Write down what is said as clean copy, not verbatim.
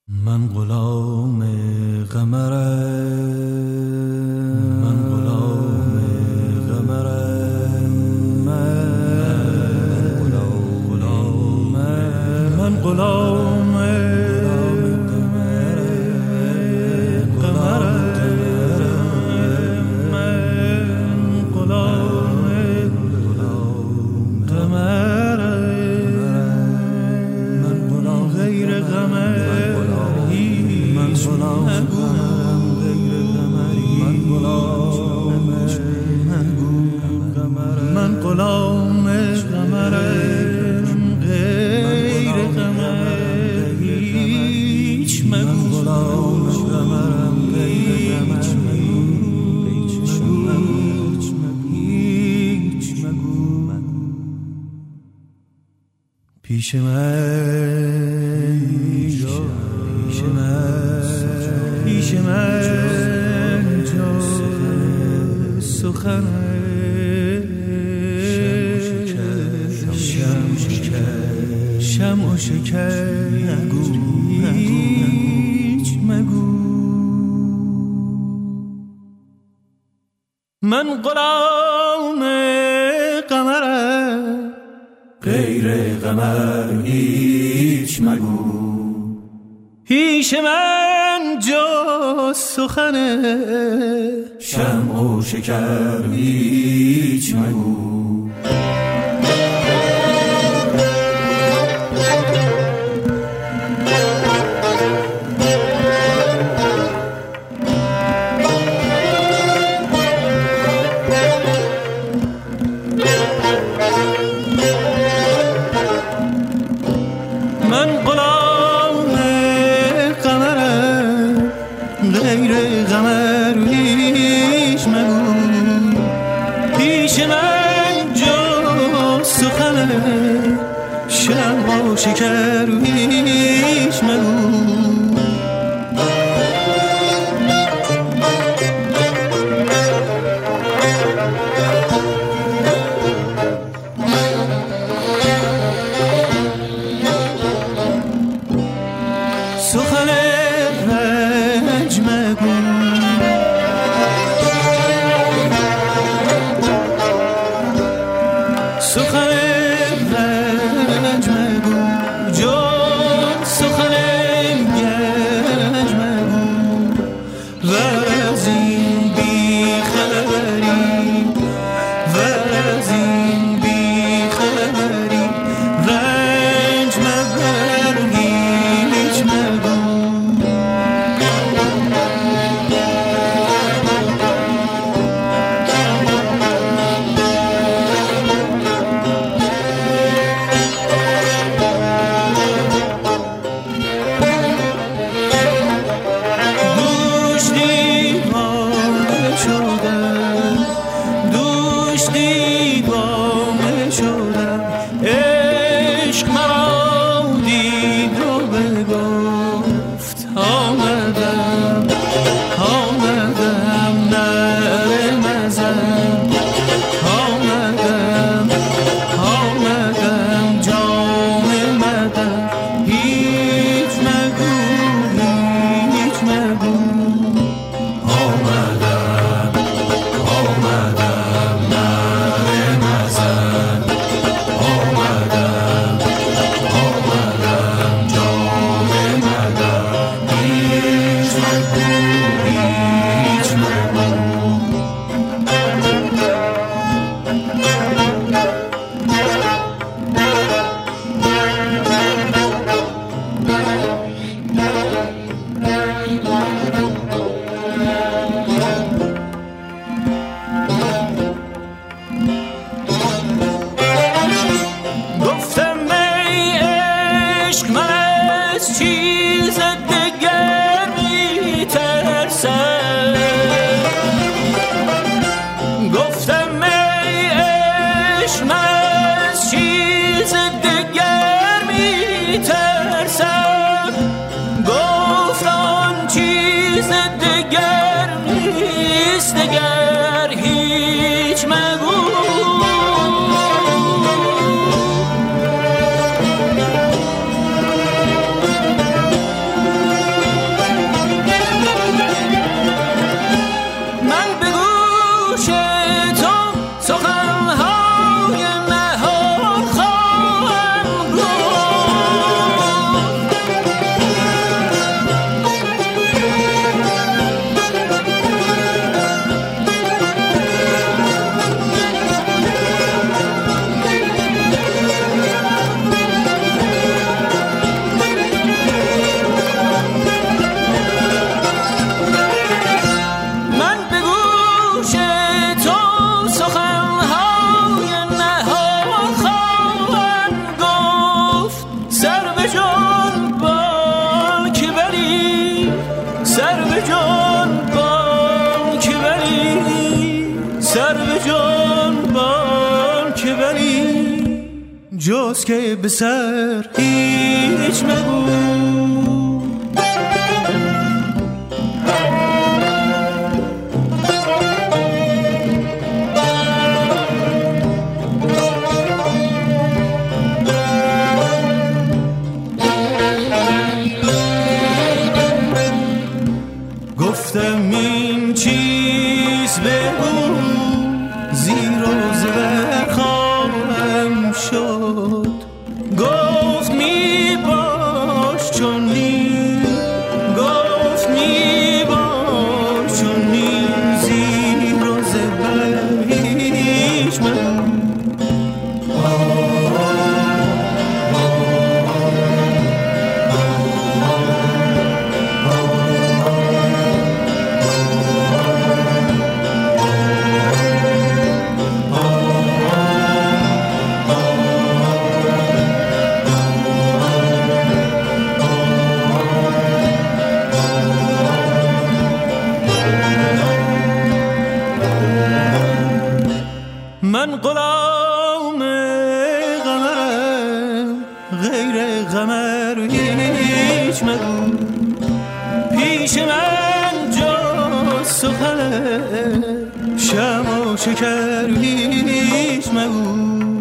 من غلام قمرم، من غلام قمرم، من غلام پیش من جا سخن شمع و شکر هیچ مگو. من غلام قمرم، غیر قمر هیچ مگو. پیش من جا سخن شمع و شکر هیچ مگو. شکر هیچ مگو. سخن رنج مگو، سخن رنج مگو، جان سخن گنج مگو. و از این بی خبری، و از این بی خبری، رنج مبر هیچ مگو. جز که به سر هیچ مگو. گفتم این چیز بگو زیر و زبر خواهم شد. گفت می باش چون نیم، گفت می باش چون نیم، زیر و زبر هیچ مگو. من غلام قمرم، غیر قمر هیچ مگو. پیش من جز سخن شمع و شکر هیچ مگو.